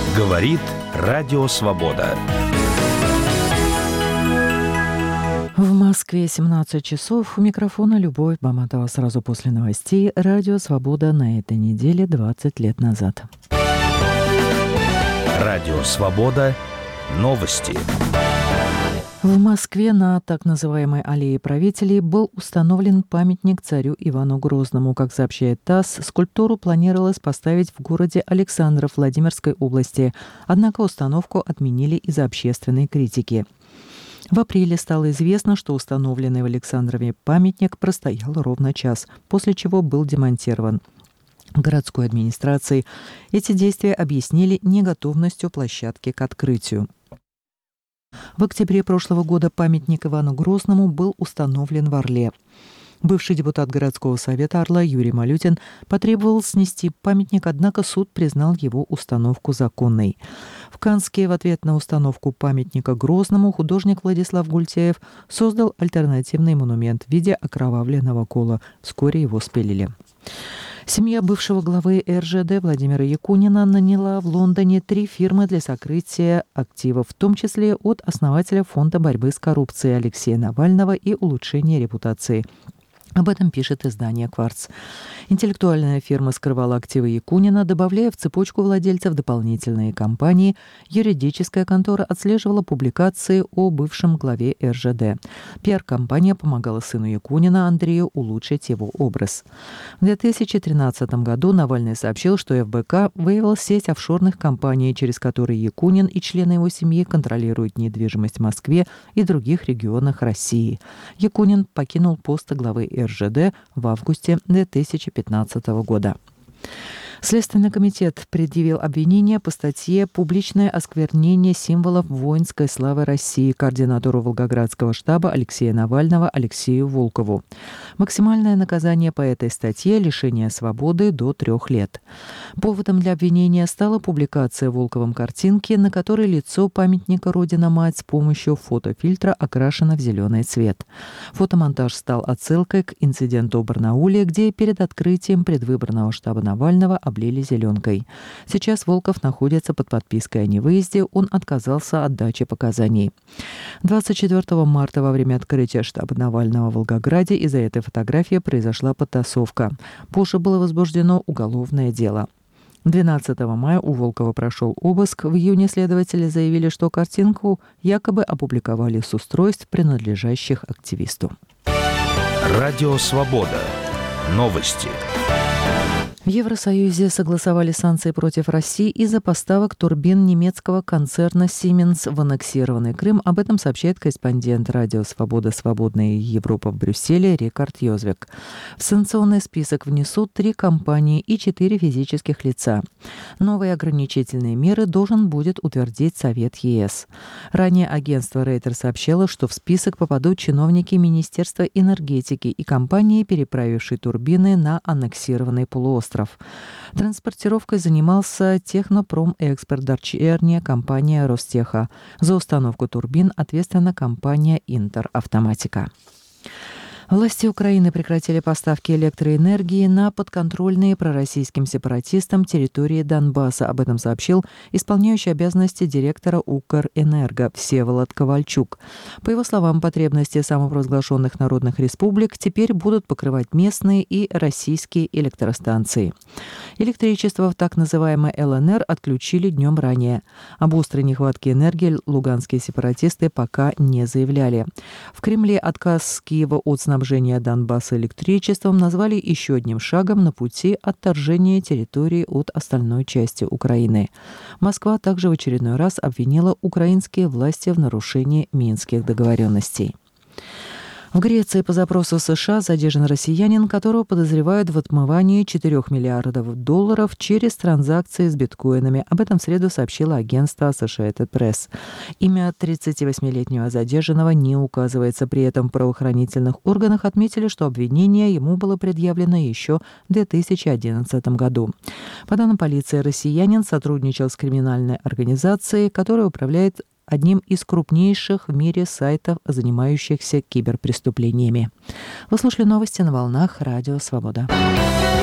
Говорит Радио Свобода. В Москве 17 часов. У микрофона Любовь Баматова. Сразу после новостей. Радио Свобода на этой неделе 20 лет назад. Радио Свобода. Новости. В Москве на так называемой аллее правителей был установлен памятник царю Ивану Грозному. Как сообщает ТАСС, скульптуру планировалось поставить в городе Александров Владимирской области. Однако установку отменили из-за общественной критики. В апреле стало известно, что установленный в Александрове памятник простоял ровно час, после чего был демонтирован. Городской администрации эти действия объяснили неготовностью площадки к открытию. В октябре прошлого года памятник Ивану Грозному был установлен в Орле. Бывший депутат городского совета Орла Юрий Малютин потребовал снести памятник, однако суд признал его установку законной. В Канске в ответ на установку памятника Грозному художник Владислав Гультяев создал альтернативный монумент в виде окровавленного кола. Вскоре его спилили. Семья бывшего главы РЖД Владимира Якунина наняла в Лондоне 3 фирмы для сокрытия активов, в том числе от основателя Фонда борьбы с коррупцией Алексея Навального и улучшения репутации. Об этом пишет издание «Кварц». Интеллектуальная фирма скрывала активы Якунина, добавляя в цепочку владельцев дополнительные компании. Юридическая контора отслеживала публикации о бывшем главе РЖД. Пиар-компания помогала сыну Якунина Андрею улучшить его образ. В 2013 году Навальный сообщил, что ФБК выявил сеть офшорных компаний, через которые Якунин и члены его семьи контролируют недвижимость в Москве и других регионах России. Якунин покинул пост главы РЖД в августе 2015 года. Следственный комитет предъявил обвинение по статье «Публичное осквернение символов воинской славы России» координатору Волгоградского штаба Алексея Навального Алексею Волкову. Максимальное наказание по этой статье – лишение свободы до 3 лет. Поводом для обвинения стала публикация Волковым картинки, на которой лицо памятника «Родина-мать» с помощью фотофильтра окрашено в зеленый цвет. Фотомонтаж стал отсылкой к инциденту в Барнауле, где перед открытием предвыборного штаба Навального облили зеленкой. Сейчас Волков находится под подпиской о невыезде, он отказался от дачи показаний. 24 марта во время открытия штаба Навального в Волгограде из-за этой фотографии произошла потасовка. Позже было возбуждено уголовное дело. 12 мая у Волкова прошел обыск. В июне следователи заявили, что картинку якобы опубликовали с устройств, принадлежащих активисту. Радио Свобода. Новости. В Евросоюзе согласовали санкции против России из-за поставок турбин немецкого концерна Siemens в аннексированный Крым. Об этом сообщает корреспондент радио «Свобода. Свободная Европа» в Брюсселе Рикард Йозвек. В санкционный список внесут 3 компании и 4 физических лица. Новые ограничительные меры должен будет утвердить Совет ЕС. Ранее агентство Рейтер сообщало, что в список попадут чиновники Министерства энергетики и компании, переправившие турбины на аннексированный полуостров. Транспортировкой занимался Технопромэкспорт, дочерняя компания Ростеха. За установку турбин ответственна компания Интеравтоматика. Власти Украины прекратили поставки электроэнергии на подконтрольные пророссийским сепаратистам территории Донбасса. Об этом сообщил исполняющий обязанности директора Укрэнерго Всеволод Ковальчук. По его словам, потребности самопровозглашенных народных республик теперь будут покрывать местные и российские электростанции. Электричество в так называемой ЛНР отключили днем ранее. Об острой нехватке энергии луганские сепаратисты пока не заявляли. В Кремле отказ Киева от снабжения Донбасса электричеством назвали еще одним шагом на пути отторжения территории от остальной части Украины. Москва также в очередной раз обвинила украинские власти в нарушении минских договоренностей. В Греции по запросу США задержан россиянин, которого подозревают в отмывании $4 миллиардов через транзакции с биткоинами. Об этом в среду сообщило агентство Associated Press. Имя 38-летнего задержанного не указывается. При этом в правоохранительных органах отметили, что обвинение ему было предъявлено еще в 2011 году. По данным полиции, россиянин сотрудничал с криминальной организацией, которая управляет одним из крупнейших в мире сайтов, занимающихся киберпреступлениями. Вы слушали новости на волнах Радио Свобода.